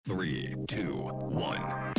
Three, two, one.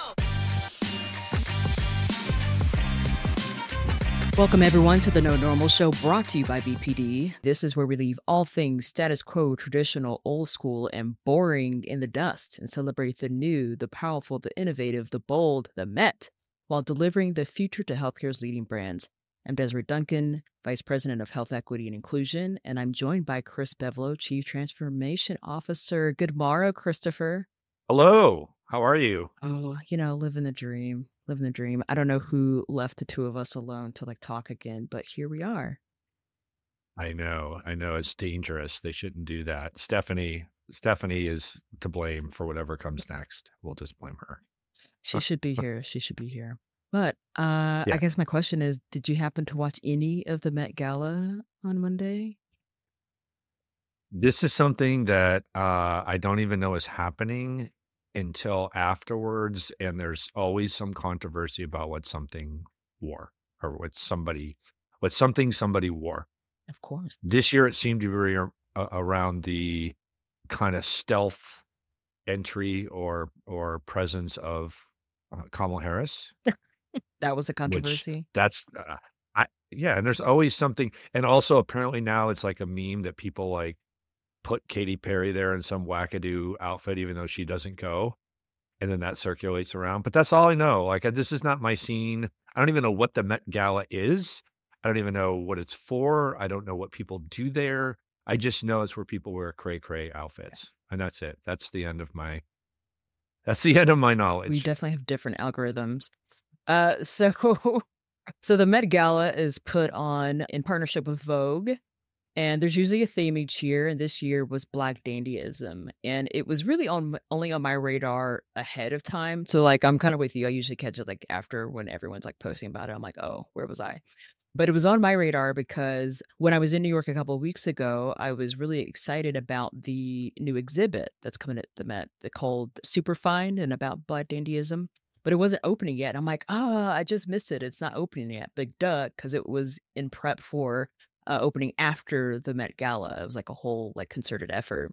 Welcome, everyone, to the No Normal Show, brought to you by BPD. This is where we leave all things status quo, traditional, old school, and boring in the dust and celebrate the new, the powerful, the innovative, the bold, the Met, while delivering the future to healthcare's leading brands. I'm Desiree Duncan, Vice President of Health Equity and Inclusion, and I'm joined by Chris Bevlow, Chief Transformation Officer. Good morrow, Christopher. Hello. How are you? Oh, living the dream. Living the dream. I don't know who left the two of us alone to talk again, but here we are. I know. It's dangerous. They shouldn't do that. Stephanie is to blame for whatever comes next. We'll just blame her. She should be here. But I guess my question is, did you happen to watch any of the Met Gala on Monday? This is something that I don't even know is happening until afterwards, and there's always some controversy about what something wore or what something somebody wore. Of course. This year it seemed to be around the kind of stealth entry or presence of Kamala Harris. That was a controversy. And there's always something, and also apparently now it's like a meme that people put Katy Perry there in some wackadoo outfit, even though she doesn't go. And then that circulates around. But that's all I know. This is not my scene. I don't even know what the Met Gala is. I don't even know what it's for. I don't know what people do there. I just know it's where people wear cray outfits. And that's it. That's the end of my knowledge. We definitely have different algorithms. So the Met Gala is put on in partnership with Vogue. And there's usually a theme each year, and this year was Black Dandyism. And it was really only on my radar ahead of time. So, I'm kind of with you. I usually catch it, after when everyone's, posting about it. I'm like, oh, where was I? But it was on my radar because when I was in New York a couple of weeks ago, I was really excited about the new exhibit that's coming at the Met called Superfine and about Black Dandyism. But it wasn't opening yet. I'm like, I just missed it. It's not opening yet. Big duh, because it was in prep for opening after the Met Gala. It was a whole concerted effort,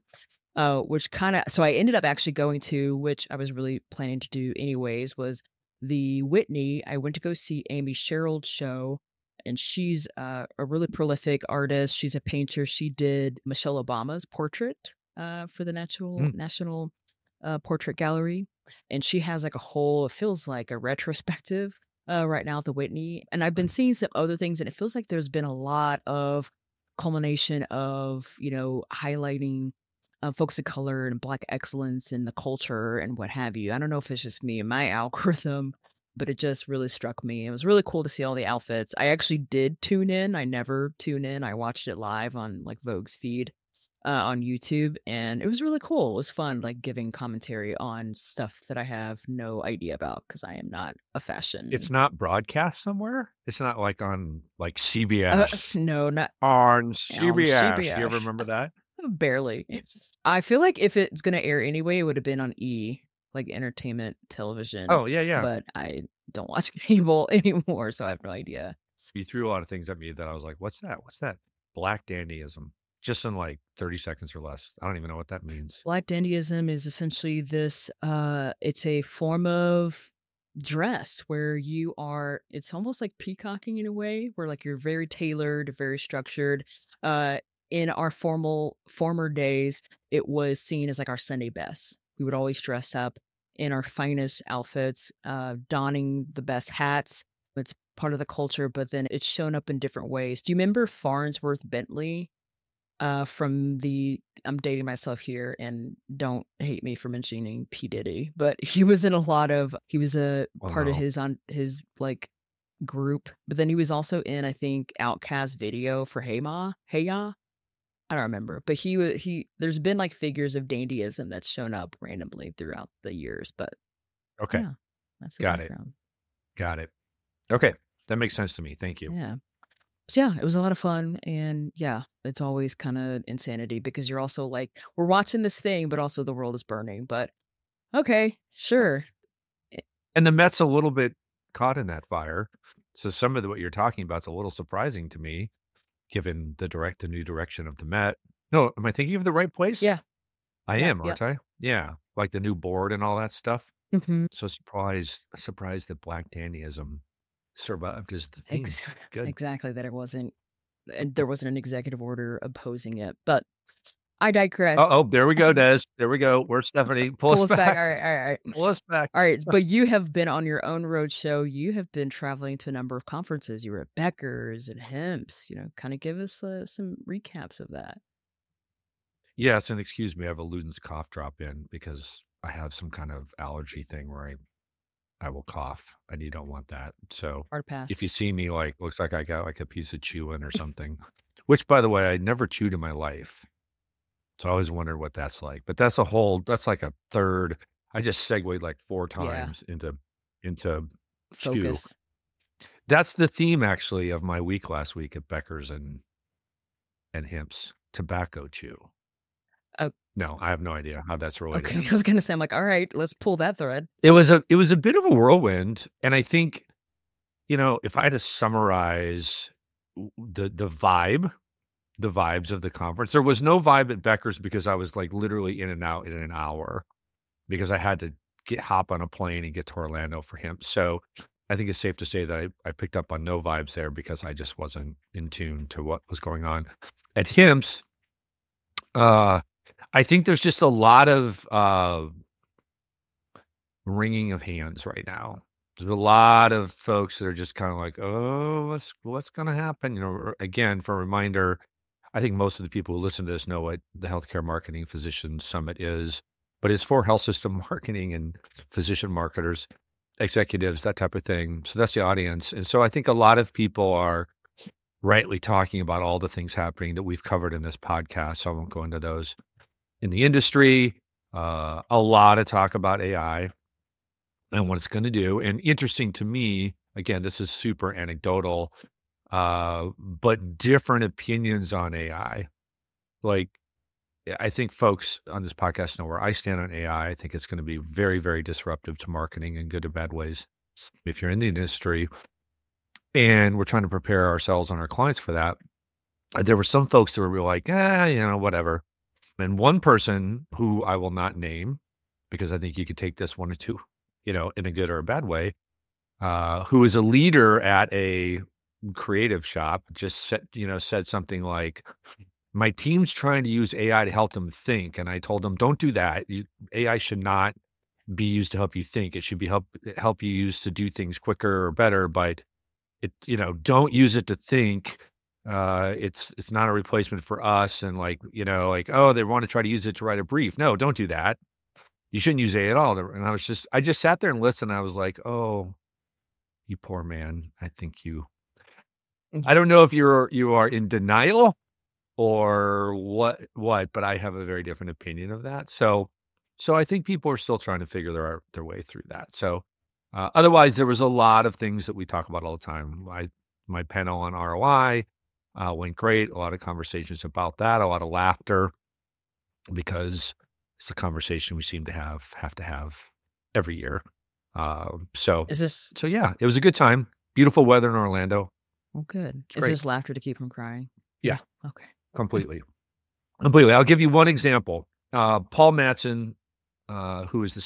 so I ended up actually going to, which I was really planning to do anyways, was the Whitney. I went to go see Amy Sherald's show, and she's a really prolific artist. She's a painter. She did Michelle Obama's portrait for the National Portrait Gallery, and she has it feels like a retrospective right now at the Whitney. And I've been seeing some other things, and it feels like there's been a lot of culmination of, highlighting folks of color and Black excellence in the culture and what have you. I don't know if it's just me and my algorithm, but it just really struck me. It was really cool to see all the outfits. I actually did tune in. I never tune in. I watched it live on Vogue's feed on YouTube, and it was really cool. It was fun, giving commentary on stuff that I have no idea about because I am not a fashion. It's not broadcast somewhere? It's not on CBS? No, not on CBS. You ever remember that? Barely. I feel like if it's going to air anyway, it would have been on E, entertainment television. Oh, yeah. But I don't watch cable anymore, so I have no idea. You threw a lot of things at me that I was like, what's that? What's that? Black Dandyism. Just in 30 seconds or less. I don't even know what that means. Black Dandyism is essentially this, it's a form of dress where it's almost like peacocking in a way, where you're very tailored, very structured. In our former days, it was seen as our Sunday best. We would always dress up in our finest outfits, donning the best hats. It's part of the culture, but then it's shown up in different ways. Do you remember Farnsworth Bentley? I'm dating myself here, and don't hate me for mentioning P. Diddy, but he was in he was a part of his group, but then he was also in, I think, Outkast video for Hey Ya. I don't remember, but there's been figures of dandyism that's shown up randomly throughout the years, but okay. Yeah, that's the background. Got it. Okay. That makes sense to me. Thank you. Yeah. So yeah, it was a lot of fun, and yeah, it's always kind of insanity because you're also we're watching this thing, but also the world is burning, but okay, sure. And the Met's a little bit caught in that fire. So some of what you're talking about is a little surprising to me, given the new direction of the Met. No, am I thinking of the right place? Yeah. I am, aren't yeah. I? Yeah. like the new board and all that stuff. Mhm. So surprised that Black Dandyism survived as the theme. Ex Good. exactly, that it wasn't there wasn't an executive order opposing it, but I digress. Oh, there we go, Des. There we go. Where's Stephanie? Pull Pull us us back. back. Alright, alright, Pull us back. alright. But you have been on your own road show. You have been traveling to a number of conferences. You were at Becker's and HIMSS, kinda give us, some recaps of that. Yes, and excuse me, I have a Luden's cough drop in because I have some kind of allergy thing where I will cough, and you don't want that. So Hard if pass. you see me, like, looks like I got like a piece of chewing or something, which by the way, I never chewed in my life. So I always wondered what that's like. But that's like a third. I just segued like 4 Yeah. times into chew. Focus. That's the theme actually of my week last week at Becker's and HIMSS, tobacco chew. Oh. No, I have no idea how that's related. Okay, I was gonna say, I'm like, "Alright, let's pull that thread." It was a bit of a whirlwind, and I think, if I had to summarize the vibes of the conference, there was no vibe at Becker's because I was like literally in and out in an hour because I had to hop on a plane and get to Orlando for him. So I think it's safe to say that I picked up on no vibes there because I just wasn't in tune to what was going on. At HIMSS, I think there's just a lot of wringing of hands right now. There's a lot of folks that are just kind of like, oh, what's going to happen? Again, for a reminder, I think most of the people who listen to this know what the Healthcare Marketing Physician Summit is, but it's for health system marketing and physician marketers, executives, that type of thing. So that's the audience. And so I think a lot of people are rightly talking about all the things happening that we've covered in this podcast. So I won't go into those. In the industry, a lot of talk about AI and what it's going to do. And interesting to me, again, this is super anecdotal, but different opinions on AI. Like, I think folks on this podcast know where I stand on AI. I think it's going to be very, very disruptive to marketing in good or bad ways if you're in the industry. And we're trying to prepare ourselves and our clients for that. There were some folks that were like, whatever. And one person who I will not name, because I think you could take this one or two, in a good or a bad way, who is a leader at a creative shop, just said something like, my team's trying to use AI to help them think. And I told them, don't do that. AI should not be used to help you think. It should be help you use to do things quicker or better, but don't use it to think. It's not a replacement for us. And oh, they want to try to use it to write a brief. No, don't do that. You shouldn't use AI at all. And I just sat there and listened. And I was like, oh, you poor man. I think I don't know if you are in denial or what, but I have a very different opinion of that. So I think people are still trying to figure their way through that. So otherwise, there was a lot of things that we talk about all the time. My panel on ROI went great. A lot of conversations about that, a lot of laughter, because it's a conversation we seem to have every year. So yeah, it was a good time. Beautiful weather in Orlando. Oh, good. Is great. this laughter to keep from crying? Yeah. Okay. Completely. I'll give you one example. Paul Matson, who is the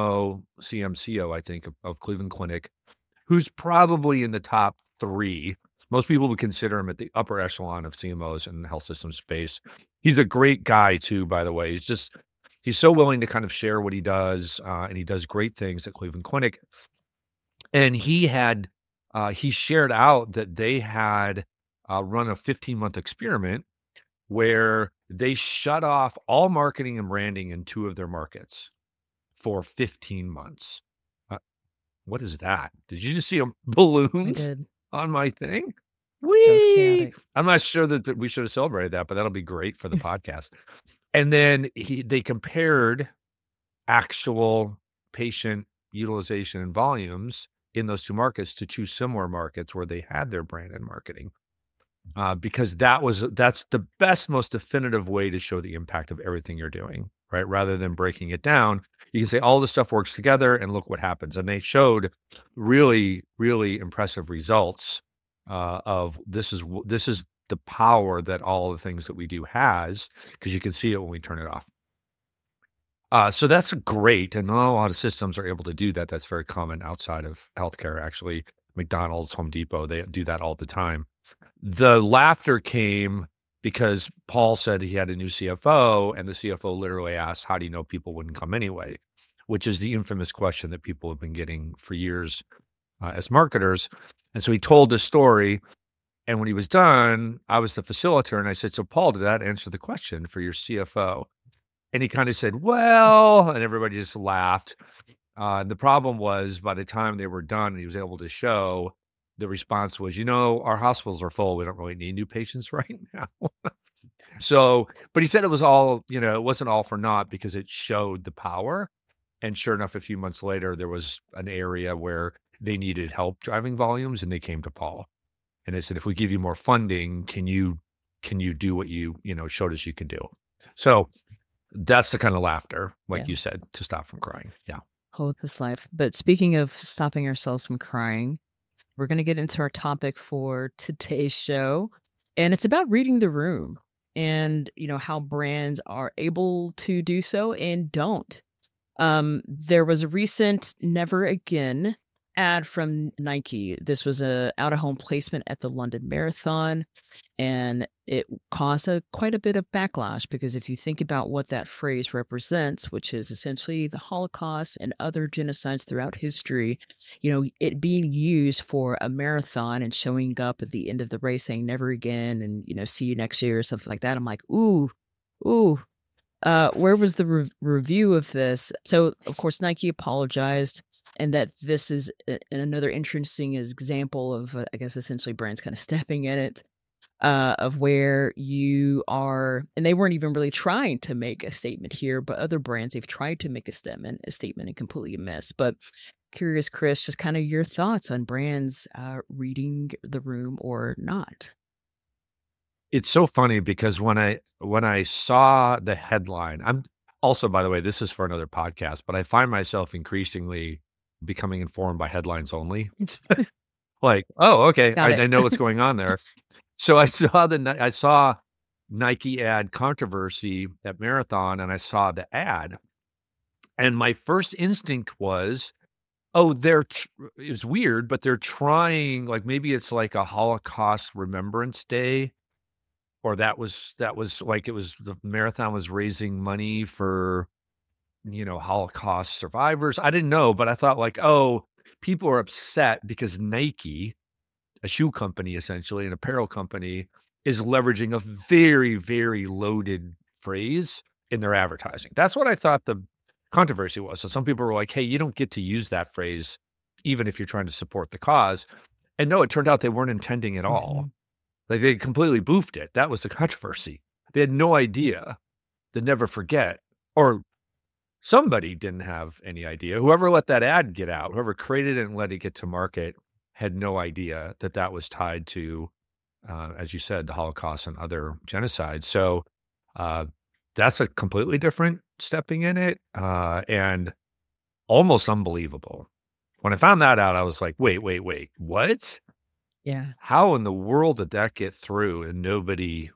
CMCO, I think, of Cleveland Clinic, who's probably in the top 3. Most people would consider him at the upper echelon of CMOs in the health system space. He's a great guy too, by the way. He's so willing to kind of share what he does, and he does great things at Cleveland Clinic. And he shared out that they had run a 15-month experiment where they shut off all marketing and branding in 2 of their markets for 15 months. What is that? Did you just see balloons on my thing? Whee! I'm not sure that we should have celebrated that, but that'll be great for the podcast. And then they compared actual patient utilization and volumes in those 2 markets to 2 similar markets where they had their brand and marketing. Because that's the best, most definitive way to show the impact of everything you're doing, right? Rather than breaking it down, you can say all the stuff works together and look what happens. And they showed really, really impressive results of this is the power that all the things that we do has, because you can see it when we turn it off. So that's great, and not a lot of systems are able to do that. That's very common outside of healthcare, actually. McDonald's, Home Depot, they do that all the time. The laughter came because Paul said he had a new CFO, and the CFO literally asked, "How do you know people wouldn't come anyway?" Which is the infamous question that people have been getting for years as marketers. And so he told the story, and when he was done, I was the facilitator, and I said, "So Paul, did that answer the question for your CFO?" And he kind of said, "Well," and everybody just laughed. The problem was by the time they were done and he was able to show, the response was, "Our hospitals are full. We don't really need new patients right now." So, but he said it was all, it wasn't all for naught because it showed the power. And sure enough, a few months later, there was an area where they needed help driving volumes, and they came to Paul. And they said, "If we give you more funding, can you do what you showed us you can do?" So that's the kind of laughter, like Yeah. you said, to stop from crying. Yeah. Hold this life. But speaking of stopping ourselves from crying, we're going to get into our topic for today's show. And it's about reading the room and, how brands are able to do so and don't. There was a recent Never Again ad from Nike. This was a out-of-home placement at the London Marathon, and it caused quite a bit of backlash because if you think about what that phrase represents, which is essentially the Holocaust and other genocides throughout history, it being used for a marathon and showing up at the end of the race saying "never again" and "see you next year" or something like that. I'm like, ooh, ooh. Where was the review of this? So, of course, Nike apologized, and that this is another interesting example of, I guess, essentially brands kind of stepping in it, of where you are, and they weren't even really trying to make a statement here, but other brands, they've tried to make a statement and completely missed. But curious, Chris, just kind of your thoughts on brands reading the room or not. It's so funny because when I saw the headline, I'm also, by the way, this is for another podcast, but I find myself increasingly becoming informed by headlines only. Like, oh, okay, Got it. I know what's going on there. So I saw Nike ad controversy at Marathon, and I saw the ad, and my first instinct was, oh, it was weird, but they're trying, like maybe it's like a Holocaust Remembrance Day. Or that was like, it was the marathon was raising money for, Holocaust survivors. I didn't know, but I thought like, oh, people are upset because Nike, a shoe company, essentially an apparel company, is leveraging a very, very loaded phrase in their advertising. That's what I thought the controversy was. So some people were like, hey, you don't get to use that phrase, even if you're trying to support the cause. And no, it turned out they weren't intending at all. Mhm. Like, they completely boofed it. That was the controversy. They had no idea. They'd never forget. Or somebody didn't have any idea. Whoever let that ad get out, whoever created it and let it get to market, had no idea that that was tied to, as you said, the Holocaust and other genocides. So that's a completely different stepping in it, and almost unbelievable. When I found that out, I was like, wait, what? Yeah. How in the world did that get through and nobody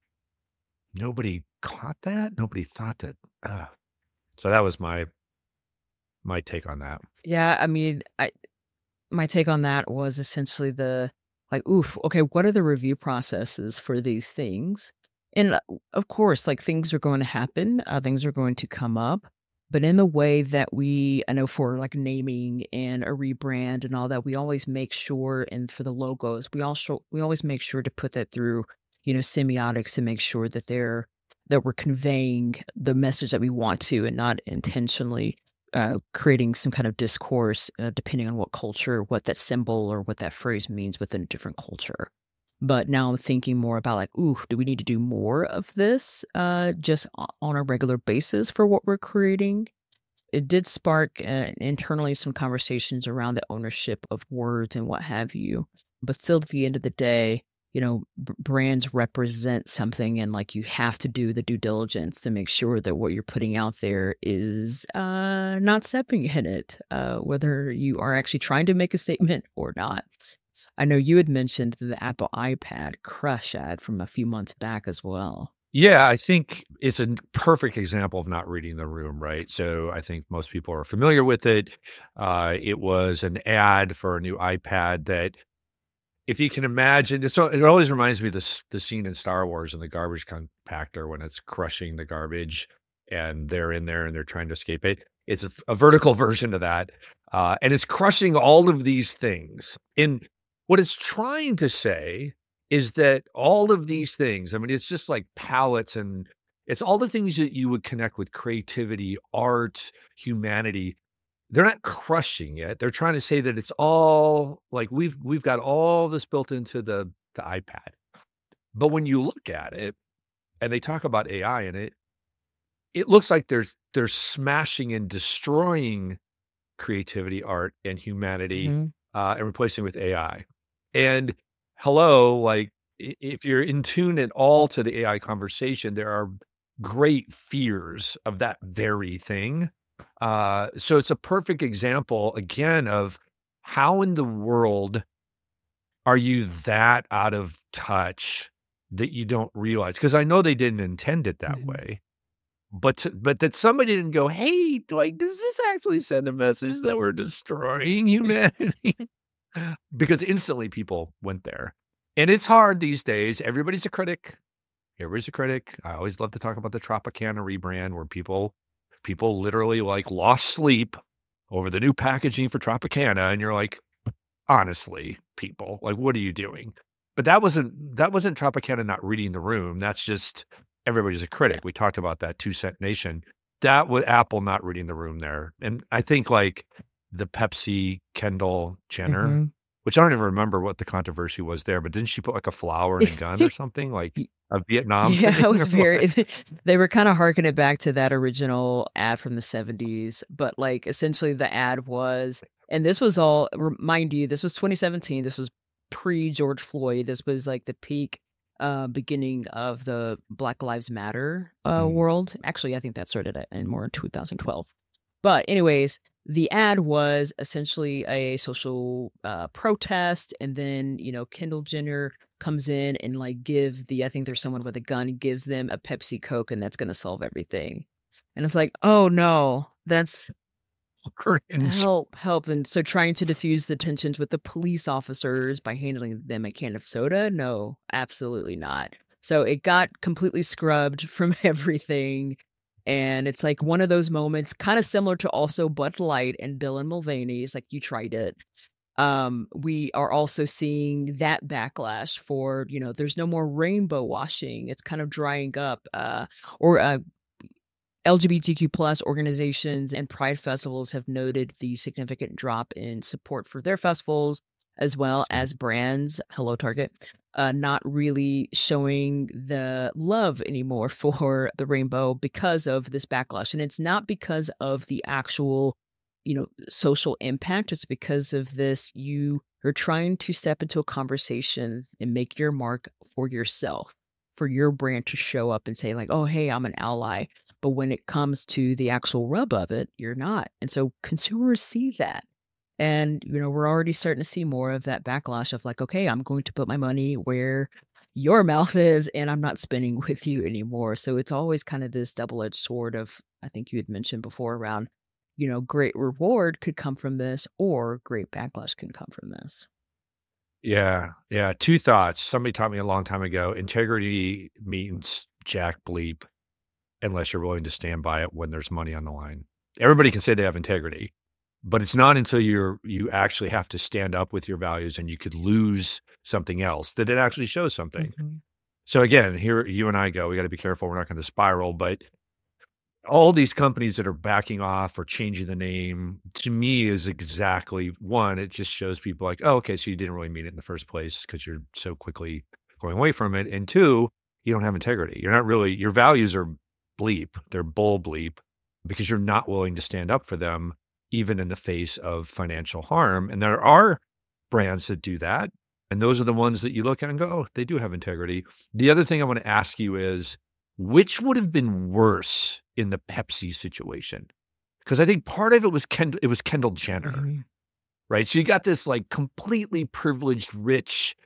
caught that? Nobody thought that. So that was my take on that. Yeah. I mean, my take on that was essentially oof, okay, what are the review processes for these things? And of course, like things are going to happen, things are going to come up, but in the way that I know for like naming and a rebrand and all that, we always make sure, and for the logos, we always make sure to put that through, semiotics to make sure that that we're conveying the message that we want to and not intentionally creating some kind of discourse, depending on what culture, what that symbol or what that phrase means within a different culture. But now I'm thinking more about like, ooh, do we need to do more of this just on a regular basis for what we're creating? It did spark internally some conversations around the ownership of words and what have you. But still, at the end of the day, brands represent something, and like you have to do the due diligence to make sure that what you're putting out there is not stepping in it, whether you are actually trying to make a statement or not. I know you had mentioned the Apple iPad Crush ad from a few months back as well. Yeah, I think it's a perfect example of not reading the room, right? So I think most people are familiar with it. It was an ad for a new iPad that, if you can imagine, it always reminds me of the scene in Star Wars in the garbage compactor when it's crushing the garbage and they're in there and they're trying to escape it. It's a vertical version of that. And it's crushing all of these things. And what it's trying to say is that all of these things, I mean, it's just like palettes, and it's all the things that you would connect with creativity, art, humanity. They're not crushing it. They're trying to say that it's all like we've got all this built into the iPad. But when you look at it and they talk about AI in it, it looks like they're smashing and destroying creativity, art, and humanity, Mhm. and replacing with AI. And hello, like if you're in tune at all to the AI conversation, there are great fears of that very thing. So it's a perfect example again of how in the world are you that out of touch that you don't realize? Because I know they didn't intend it that Mhm. way, but that somebody didn't go, "Hey, like, does this actually send a message that we're destroying humanity?" Because instantly people went there. And it's hard these days. Everybody's a critic. Everybody's a critic. I always love to talk about the Tropicana rebrand where people literally like lost sleep over the new packaging for Tropicana. And you're like, honestly, people, like, what are you doing? But that wasn't Tropicana not reading the room. That's just everybody's a Yeah. critic. We talked about that 2 Cent Nation. That was Apple not reading the room there. And I think like the Pepsi Kendall Jenner, Mhm. which I don't even remember what the controversy was there, but didn't she put like a flower and a gun or something, like Y a Vietnam yeah, thing it or was what? very they were kinda harkening it back to that original ad from the '70s, but, like, essentially the ad was, and this was all mind you, this was 2017, this was pre-George Floyd, this was, like, the peak, beginning of the Black Lives Matter, Mm. world. Actually, I think that started in more in 2012. But anyways, the ad was essentially a social, protest, and then, Kendall Jenner comes in and, like, gives I think there's someone with a gun, gives them a Pepsi Coke, and that's gonna solve everything. And it's like, "Oh, no. That's Cringe. help, help." And so trying to diffuse the tensions with the police officers by handing them a can of soda? No, absolutely not. So it got completely scrubbed from everything, and it's like one of those moments kinda similar to also Bud Light and Dylan Mulvaney's, like, "You tried it." We are also seeing that backlash for, there's no more rainbow washing. It's kind of drying up, or LGBTQ plus organizations and pride festivals have noted the significant drop in support for their festivals, as well as brands, hello Target, not really showing the love anymore for the rainbow because of this backlash. And it's not because of the actual, social impact. It's because of this. You are trying to step into a conversation and make your mark for yourself, for your brand to show up and say, like, oh, hey, I'm an ally. But when it comes to the actual rub of it, you're not. And so consumers see that. And, we're already starting to see more of that backlash of like, okay, I'm going to put my money where your mouth is, and I'm not spending with you anymore. So it's always kind of this double edged sword of, I think you had mentioned before around, great reward could come from this or great backlash can come from this. Yeah, yeah, 2 thoughts. Somebody taught me a long time ago, integrity means jack bleep unless you're willing to stand by it when there's money on the line. Everybody can say they have integrity, but it's not until you actually have to stand up with your values and you could lose something else that it actually shows something. Mhm. So again, here you and I go, we gotta be careful, we're not gonna spiral, but all these companies that are backing off or changing the name, to me, is exactly one, it just shows people like, "Oh, okay, so you didn't really mean it in the first place because you're so quickly going away from it." And 2, you don't have integrity. You're not really your values are bleep, they're bull bleep because you're not willing to stand up for them even in the face of financial harm. And there are brands that do that, and those are the ones that you look at and go, "Oh, they do have integrity." The other thing I wanna ask you is, which would have been worse in the Pepsi situation? Because I think part of it was Kendall Jenner, Mhm. right? So you got this, like, completely privileged, rich,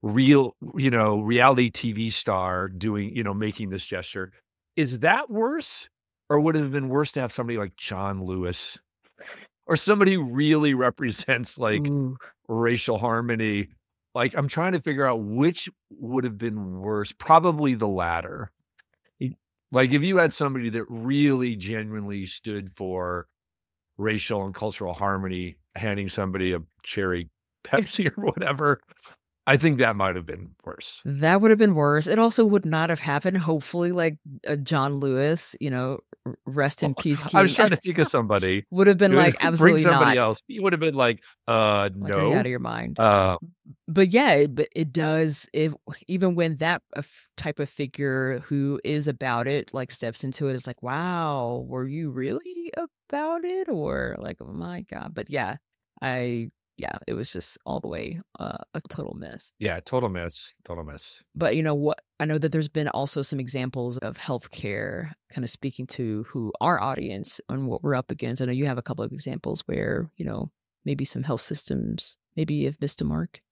real, reality TV star doing, making this gesture. Is that worse? Or would it have been worse to have somebody like John Lewis or somebody who really represents like Ooh. racial harmony? Like, I'm trying to figure out which would have been worse. Probably the latter. Like, if you had somebody that really genuinely stood for racial and cultural harmony, handing somebody a cherry Pepsi or whatever, I think that might have been worse. That would have been worse. It also would not have happened. Hopefully, like John Lewis, rest in peace, King. I was trying to think of somebody. Would have been like, absolutely bring somebody not. else. He would have been like, Like, no. are you out of your mind? But yeah, but it does. Even when that type of figure who is about it, like steps into it, it's like, wow, were you really about it? Or like, oh my God. But yeah, it was just all the way a total mess. Yeah, total mess. But you know what? I know that there's been also some examples of healthcare kind of speaking to who our audience and what we're up against. I know you have a couple of examples where, maybe some health systems maybe have missed a mark.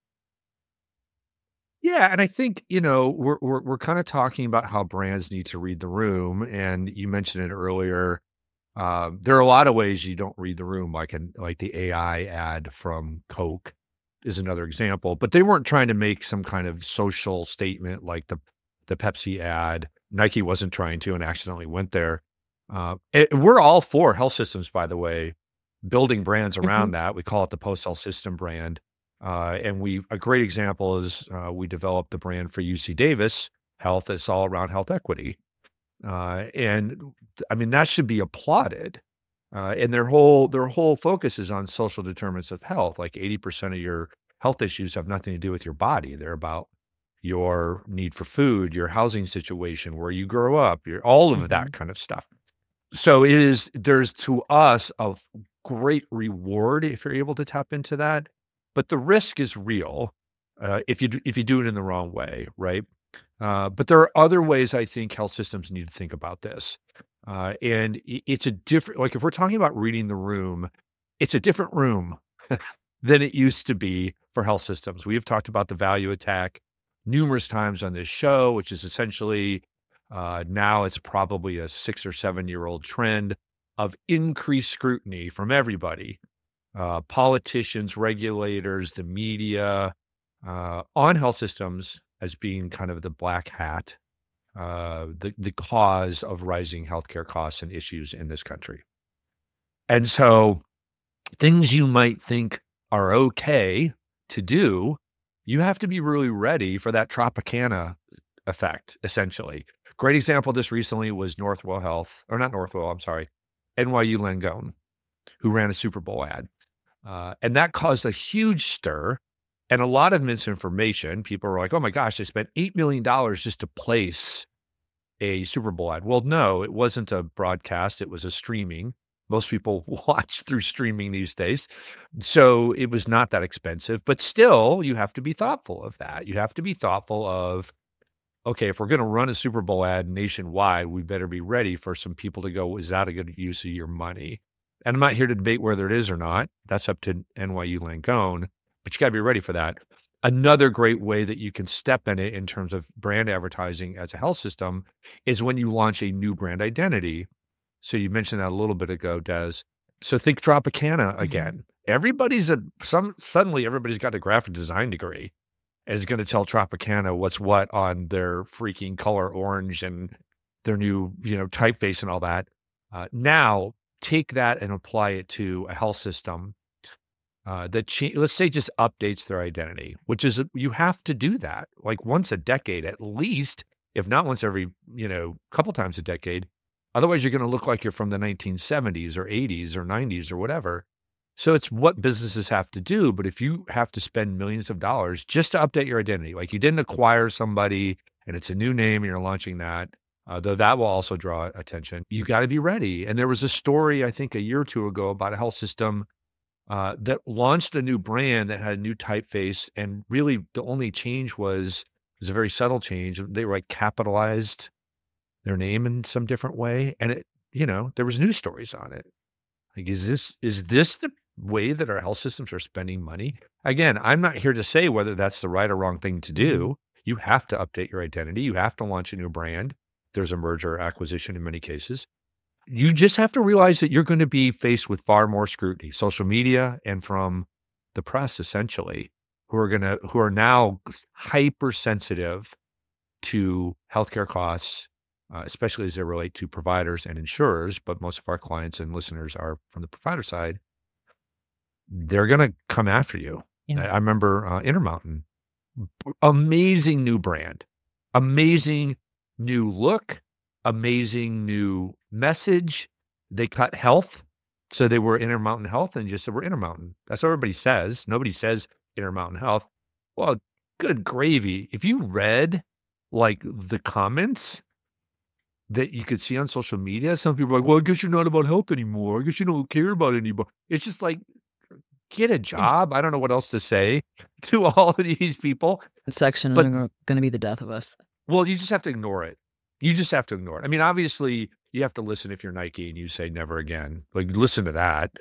Yeah, and I think, we're kind of talking about how brands need to read the room, and you mentioned it earlier. There are a lot of ways you don't read the room, like the AI ad from Coke is another example, but they weren't trying to make some kind of social statement like the Pepsi ad. Nike wasn't trying to and accidentally went there. We're all for health systems, by the way, building brands around that. We call it the post-health system brand. And a great example is we developed the brand for UC Davis Health. It's all around health equity. And I mean, that should be applauded. And their whole focus is on social determinants of health. Like 80% of your health issues have nothing to do with your body. They're about your need for food, your housing situation, where you grow up, all of that kind of stuff. So there's to us a great reward if you're able to tap into that. But the risk is real if you do it in the wrong way, right? But there are other ways I think health systems need to think about this. And it's a different, like if we're talking about reading the room, it's a different room than it used to be for health systems. We have talked about the value attack numerous times on this show, which is essentially now it's probably a 6 or 7 year old trend of increased scrutiny from everybody. Politicians, regulators, the media, on health systems as being kind of the black hat, the cause of rising healthcare costs and issues in this country. And so things you might think are okay to do, you have to be really ready for that Tropicana effect, essentially. Great example just recently was NYU Langone, who ran a Super Bowl ad. And that caused a huge stir and a lot of misinformation. People were like, oh my gosh, they spent $8 million just to place a Super Bowl ad. Well, no, it wasn't a broadcast. It was a streaming. Most people watch through streaming these days. So it was not that expensive, but still you have to be thoughtful of that. You have to be thoughtful of, okay, if we're going to run a Super Bowl ad nationwide, we better be ready for some people to go, is that a good use of your money? And I'm not here to debate whether it is or not. That's up to NYU Langone, but you got to be ready for that. Another great way that you can step in it in terms of brand advertising as a health system is when you launch a new brand identity. So you mentioned that a little bit ago, Des. So think Tropicana again. Suddenly everybody's got a graphic design degree and is going to tell Tropicana what's what on their freaking color orange and their new, typeface and all that. Now take that and apply it to a health system that let's say just updates their identity, which is you have to do that like once a decade at least, if not once every couple times a decade. Otherwise, you're going to look like you're from the 1970s or 80s or 90s or whatever. So it's what businesses have to do. But if you have to spend millions of dollars just to update your identity, like you didn't acquire somebody and it's a new name and you're launching that, though that will also draw attention, you got to be ready. And there was a story, I think a year or two ago, about a health system that launched a new brand that had a new typeface. And really the only change was a very subtle change. They were like capitalized their name in some different way. And there was news stories on it. Like, is this the way that our health systems are spending money. Again, I'm not here to say whether that's the right or wrong thing to do. You have to update your identity. You have to launch a new brand. There's a merger or acquisition in many cases. You just have to realize that you're going to be faced with far more scrutiny, social media and from the press, essentially, who are now hypersensitive to healthcare costs, especially as they relate to providers and insurers. But most of our clients and listeners are from the provider side. They're going to come after you. Yeah. I remember Intermountain, amazing new brand, amazing new look, amazing new message. They cut health. So they were Intermountain Health and just said, we're Intermountain. That's what everybody says. Nobody says Intermountain Health. Well, good gravy. If you read like the comments that you could see on social media, some people are like, well, I guess you're not about health anymore. I guess you don't care about it anymore. It's just like, get a job. I don't know what else to say to all of these people. Section But- are going to be the death of us. Well, you just have to ignore it. You just have to ignore it. I mean, obviously, you have to listen if you're Nike and you say never again. Like, listen to that.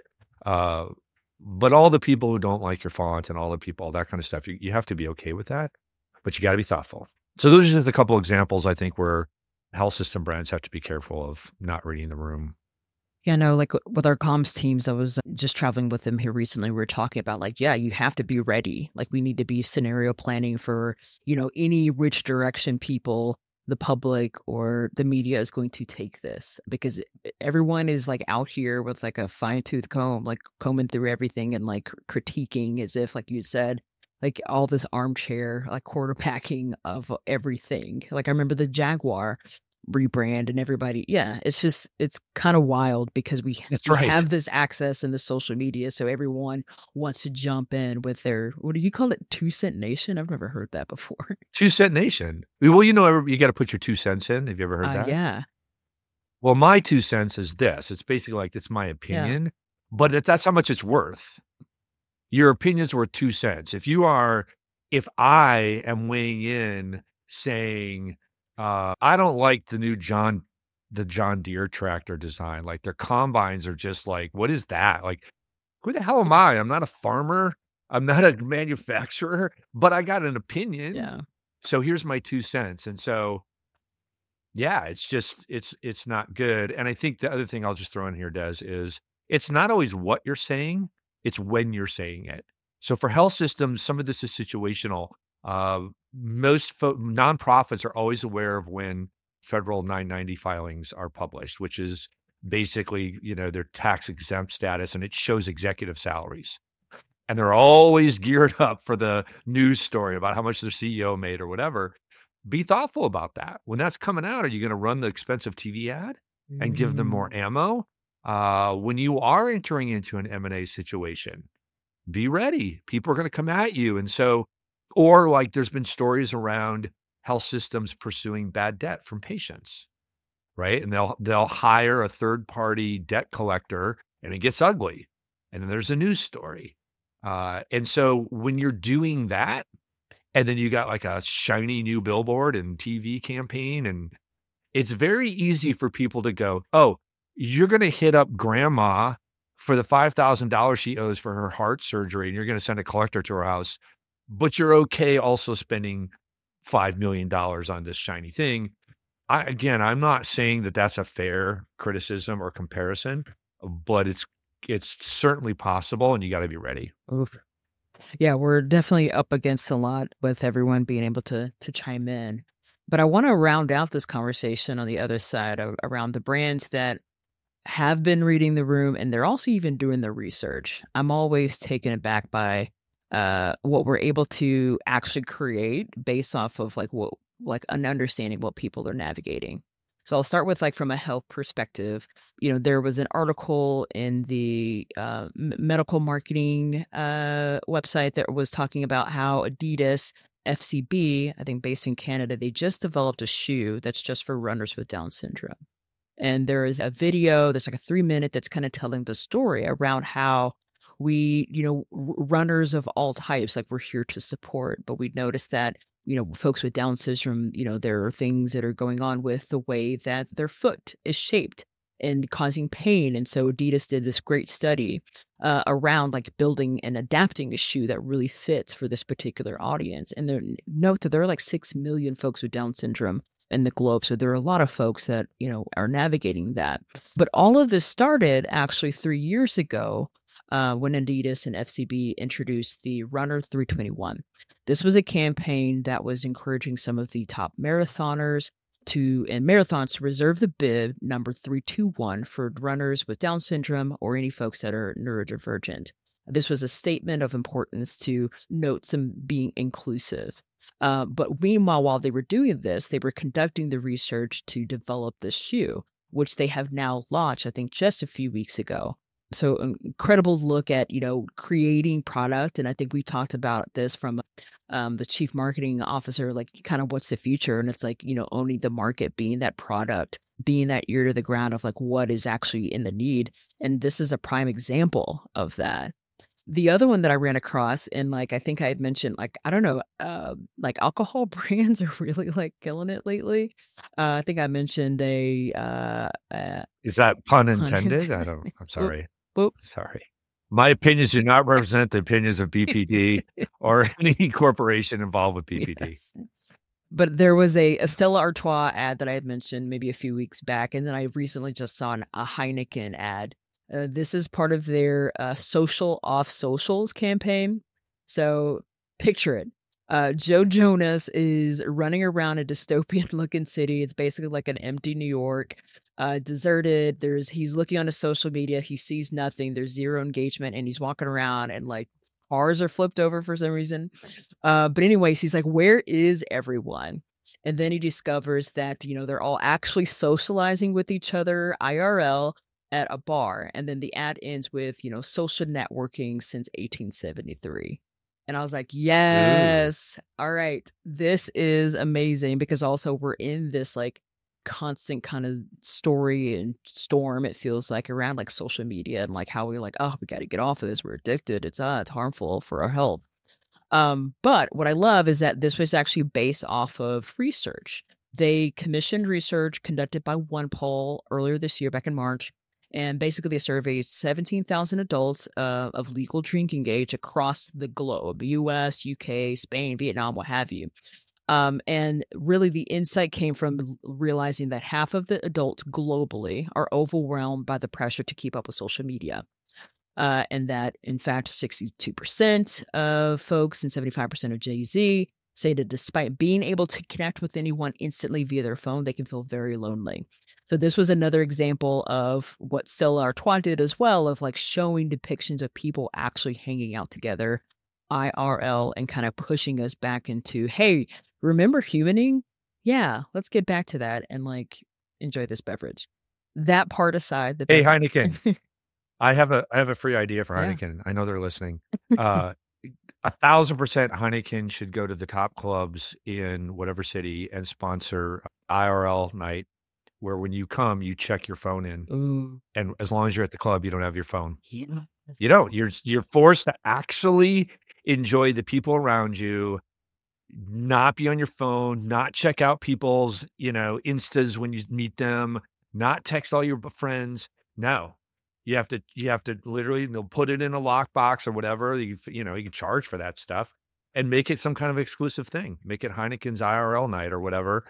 But all the people who don't like your font and all the people, all that kind of stuff, you have to be okay with that. But you got to be thoughtful. So those are just a couple examples, I think, where health system brands have to be careful of not reading the room. Yeah, no, like with our comms teams, I was just traveling with them here recently. We were talking about like, yeah, you have to be ready. Like we need to be scenario planning for, any which direction people, the public or the media is going to take this, because everyone is like out here with like a fine tooth comb, like combing through everything and like critiquing as if, like you said, like all this armchair, like quarterbacking of everything. Like I remember the Jaguar rebrand and everybody. Yeah, it's kind of wild because we have this access in the social media. So everyone wants to jump in with their, what do you call it? 2 Cent Nation? I've never heard that before. 2 Cent Nation. Well, you got to put your 2 cents in. Have you ever heard that? Yeah. Well, my 2 cents is this. It's basically like, it's my opinion, but that's how much it's worth. Your opinion's worth 2 cents. If I am weighing in saying, I don't like the John Deere tractor design. Like their combines are just like, what is that? Like, who the hell am I? I'm not a farmer. I'm not a manufacturer, but I got an opinion. Yeah. So here's my 2 cents. And so, yeah, it's just, it's not good. And I think the other thing I'll just throw in here, Des, is it's not always what you're saying, it's when you're saying it. So for health systems, some of this is situational. Most nonprofits are always aware of when federal 990 filings are published, which is basically, their tax exempt status, and it shows executive salaries. And they're always geared up for the news story about how much their CEO made or whatever. Be thoughtful about that. When that's coming out, are you going to run the expensive TV ad and give them more ammo? When you are entering into an M&A situation, be ready. People are going to come at you. And so, or like there's been stories around health systems pursuing bad debt from patients, right? And they'll hire a third-party debt collector and it gets ugly. And then there's a news story. And so when you're doing that, and then you got like a shiny new billboard and TV campaign, and it's very easy for people to go, oh, you're going to hit up grandma for the $5,000 she owes for her heart surgery, and you're going to send a collector to her house, but you're okay also spending $5 million on this shiny thing. I'm not saying that that's a fair criticism or comparison, but it's certainly possible, and you got to be ready. Oof. Yeah, we're definitely up against a lot with everyone being able to chime in. But I want to round out this conversation on the other side around the brands that have been reading the room, and they're also even doing the research. I'm always taken aback by what we're able to actually create based off of an understanding what people are navigating. So I'll start with from a health perspective. There was an article in the medical marketing website that was talking about how Adidas FCB, I think based in Canada, they just developed a shoe that's just for runners with Down syndrome. And there is a video that's like a 3-minute that's kind of telling the story around how we, runners of all types, we're here to support. But we noticed that, folks with Down syndrome, there are things that are going on with the way that their foot is shaped. and causing pain. And so Adidas did this great study around like building and adapting a shoe that really fits for this particular audience. And note that there are like 6 million folks with Down syndrome in the globe. So there are a lot of folks that, are navigating that. But all of this started actually 3 years ago when Adidas and FCB introduced the Runner 321. This was a campaign that was encouraging some of the top marathoners and marathons to reserve the bib number 321 for runners with Down syndrome or any folks that are neurodivergent. This was a statement of importance to note some being inclusive. But meanwhile, while they were doing this, they were conducting the research to develop this shoe, which they have now launched, I think, just a few weeks ago. So incredible look at, creating product. And I think we talked about this from the chief marketing officer, like kind of what's the future? And it's like, owning the market, being that product, being that ear to the ground of like what is actually in the need. And this is a prime example of that. The other one that I ran across, and like I think I had mentioned, like, I don't know, like alcohol brands are really like killing it lately. I think I mentioned Is that pun intended? I'm Whoop, sorry. whoop. Sorry. My opinions do not represent the opinions of BPD or any corporation involved with BPD. Yes. But there was a Stella Artois ad that I had mentioned maybe a few weeks back, and then I recently just saw a Heineken ad. This is part of their social off socials campaign. So picture it. Joe Jonas is running around a dystopian looking city. It's basically like an empty New York, deserted. He's looking on his social media. He sees nothing. There's zero engagement, and he's walking around and like cars are flipped over for some reason. But anyways, he's like, where is everyone? And then he discovers that, they're all actually socializing with each other IRL at a bar. And then the ad ends with, social networking since 1873. And I was like, yes, all right, this is amazing, because also we're in this like constant kind of story and storm, it feels like, around like social media and like how we're like, oh, we got to get off of this. We're addicted. It's harmful for our health. But what I love is that this was actually based off of research. They commissioned research conducted by OnePoll earlier this year, back in March. And basically, they surveyed 17,000 adults of legal drinking age across the globe, US, UK, Spain, Vietnam, what have you. And really, the insight came from realizing that half of the adults globally are overwhelmed by the pressure to keep up with social media. And that, in fact, 62% of folks and 75% of Gen Z say that despite being able to connect with anyone instantly via their phone, they can feel very lonely. So this was another example of what Stella Artois did as well, of like showing depictions of people actually hanging out together IRL and kind of pushing us back into, hey, remember humaning? Yeah, let's get back to that and like enjoy this beverage. That part aside. Hey, Heineken. I have a free idea for Heineken. Yeah. I know they're listening. 1,000% Heineken should go to the top clubs in whatever city and sponsor IRL night, where when you come, you check your phone in. Ooh. And as long as you're at the club, you don't have your phone. Yeah. You don't. You're forced to actually enjoy the people around you, not be on your phone, not check out people's, Instas when you meet them, not text all your friends. No. You have to literally, they'll put it in a lockbox or whatever. You can charge for that stuff and make it some kind of exclusive thing. Make it Heineken's IRL night or whatever.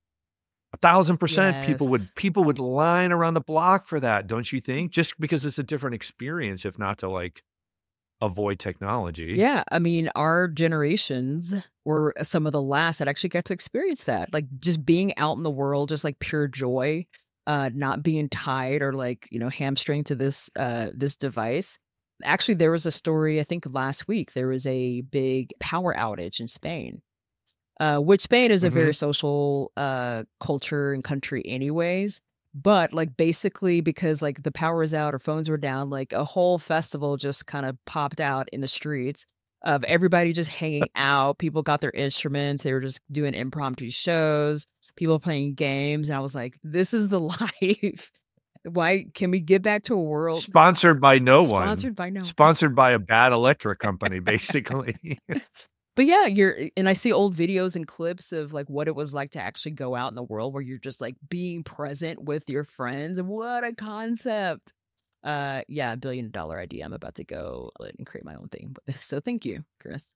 1,000% people would line around the block for that, don't you think? Just because it's a different experience, if not to like avoid technology. Yeah, I mean, our generations were some of the last that actually got to experience that, like just being out in the world, just like pure joy, not being tied or like hamstring to this device. Actually, there was a story, I think last week, there was a big power outage in Spain. Which Spain is a very social culture and country anyways. But like basically because like the power was out or phones were down, like a whole festival just kind of popped out in the streets of everybody just hanging out. People got their instruments. They were just doing impromptu shows, people playing games. And I was like, this is the life. Why can we get back to a world sponsored by no one? Sponsored by no one. Sponsored by a bad electric company, basically. But yeah, and I see old videos and clips of like what it was like to actually go out in the world where you're just like being present with your friends. What a concept. Yeah, $1 billion idea. I'm about to go and create my own thing. So thank you, Chris.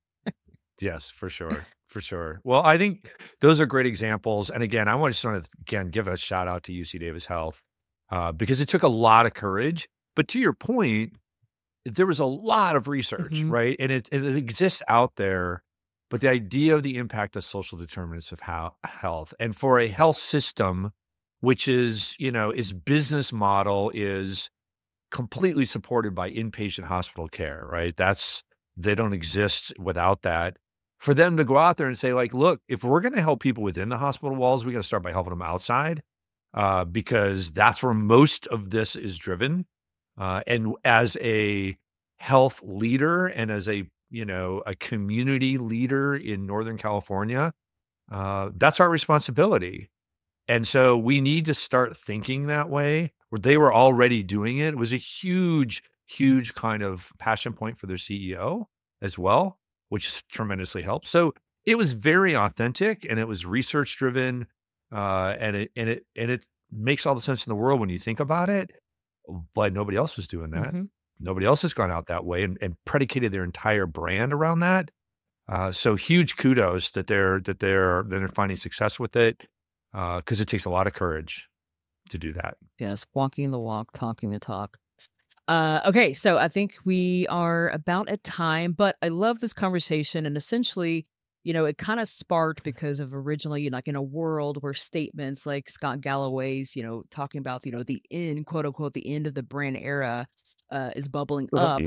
Yes, for sure. For sure. Well, I think those are great examples. And again, I want to again give a shout out to UC Davis Health because it took a lot of courage. But to your point, there was a lot of research, Mhm. right? And it exists out there. But the idea of the impact of social determinants of health and for a health system, which is, its business model is completely supported by inpatient hospital care, right? They don't exist without that. For them to go out there and say, like, look, if we're going to help people within the hospital walls, we got to start by helping them outside because that's where most of this is driven. And as a health leader and as a community leader in Northern California, that's our responsibility. And so we need to start thinking that way. Where they were already doing it. It was a huge, huge kind of passion point for their CEO as well, which tremendously helped. So it was very authentic and it was research driven, and it makes all the sense in the world when you think about it. But nobody else was doing that. Mhm. Nobody else has gone out that way and predicated their entire brand around that. So huge kudos that they're finding success with it because it takes a lot of courage to do that. Yes, walking the walk, talking the talk. Okay, so I think we are about at time, but I love this conversation. And essentially, it kind of sparked because of originally, like in a world where statements like Scott Galloway's, talking about, the end, quote unquote, the end of the brand era is bubbling up.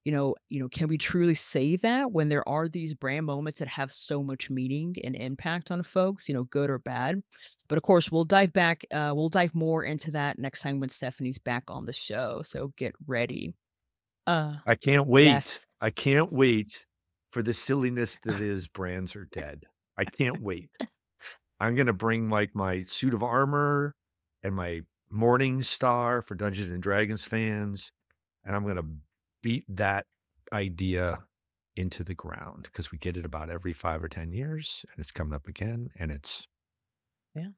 Can we truly say that when there are these brand moments that have so much meaning and impact on folks, good or bad? But of course, we'll dive more into that next time when Stephanie's back on the show. So get ready. Uh, I can't wait. yes. I can't wait for the silliness that is brands are dead. I can't wait. I'm going to bring like my suit of armor and my Morning Star for Dungeons and Dragons fans. And I'm going to beat that idea into the ground because we get it about every 5 or 10 years and it's coming up again. And Yeah.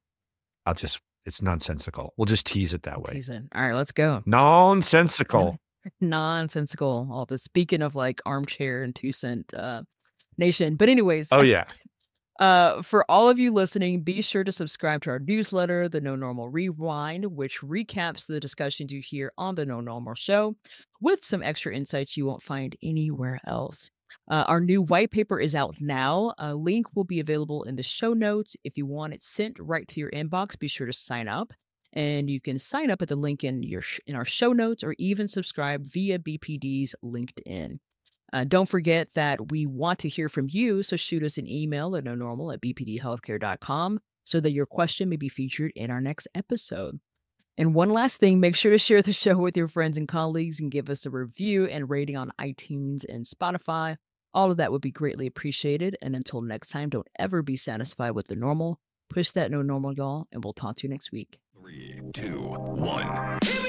it's nonsensical. We'll just tease it that way. Teasing. All right, let's go. Nonsensical. Nonsensical. All this. Speaking of like armchair and 2 cent nation. But anyways. Oh, yeah. For all of you listening, be sure to subscribe to our newsletter, The No Normal Rewind, which recaps the discussions you hear on The No Normal Show with some extra insights you won't find anywhere else. Our new white paper is out now. A link will be available in the show notes. If you want it sent right to your inbox, be sure to sign up. And you can sign up at the link in our show notes or even subscribe via BPD's LinkedIn. Don't forget that we want to hear from you, so shoot us an email at nonormal@bpdhealthcare.com so that your question may be featured in our next episode. And one last thing, make sure to share the show with your friends and colleagues and give us a review and rating on iTunes and Spotify. All of that would be greatly appreciated. And until next time, don't ever be satisfied with the normal. Push that no normal, y'all, and we'll talk to you next week. 3, 2, 1.